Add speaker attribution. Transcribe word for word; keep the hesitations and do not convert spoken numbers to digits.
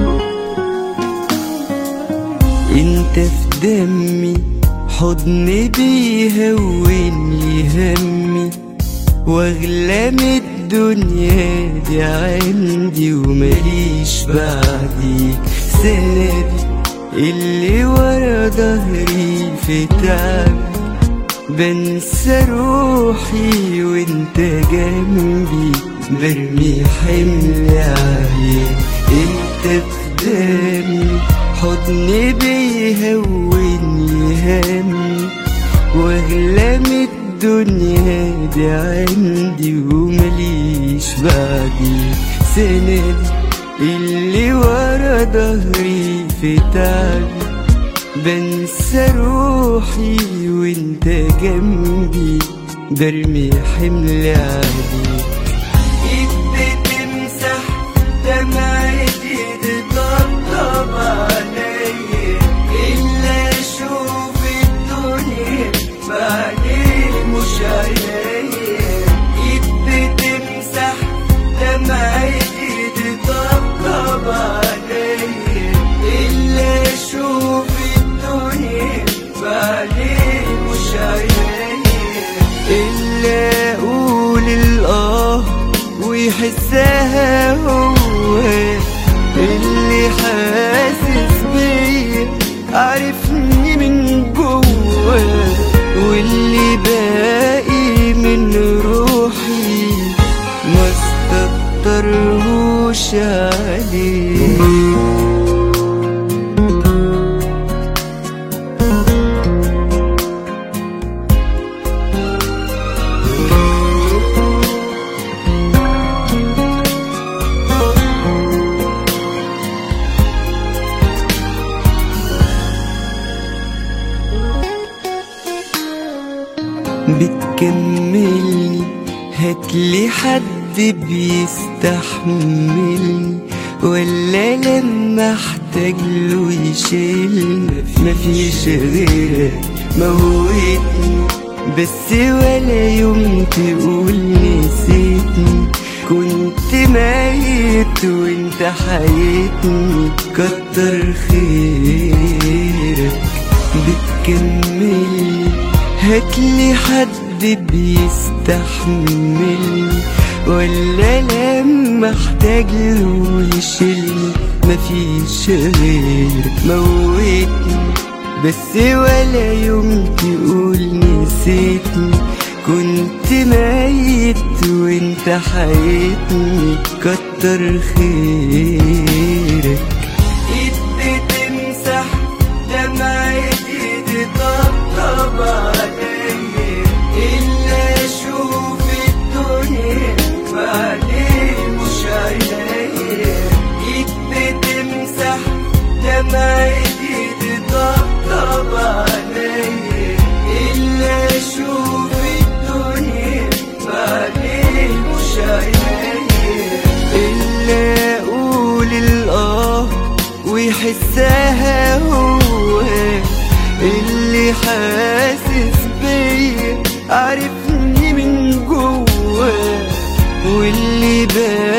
Speaker 1: انت في دمي، حضن بيهوني همي، واغلى من الدنيا دي عندي، ومليش بعديك سندي اللي ورا ظهري في تعب. بنسى روحي وانت جنبي، برمي حملي عليك. انت في دمي، حضن بيهوني همي، واغلى من الدنيا دي عندي، ومليش بعديك سندي اللي ورا ظهري في تعبي. بنسى روحي وانت جنبي، برمي حملي عليك. ايد بتمسح دمعتي، تطبطب عليا، الا اشوف الدنيا بعدين مش عليا. ايد بتمسح دمعتي، تطبطب عليا، الا اشوف الدنيا بعدين مش عليا. الا اقول الاه ويحسها هو اللي حاسس بيا، عارفني من جوا، واللي باقي من روحي ما استكترهوش عليه. بتكملني، هاتلي حد بيستحملني، ولا لما احتاج له يشيلني. مفيش غيرك موتني بس، ولا يوم تقول نسيتني. كنت ميت وانت حياتني، كتر خيرك. بتكملني، هاتلي حد بيستحملني، ولا لما احتاج له يشيلني. مفيش غيرك موتني بس، ولا يوم تقول نسيتني. كنت ميت وانت حياتني، كتر خيرك. ايد بتمسح دمعتي، تطبطب عليا، الا اشوف الدنيا بعدين مش عليا. ايد بتمسح دمعتي، تطبطب عليا، الا اشوف الدنيا بعدين مش عليا. الا اقول الاه ويحسها هو اللي حاسس بيا، عارفني من جوا، واللي باقي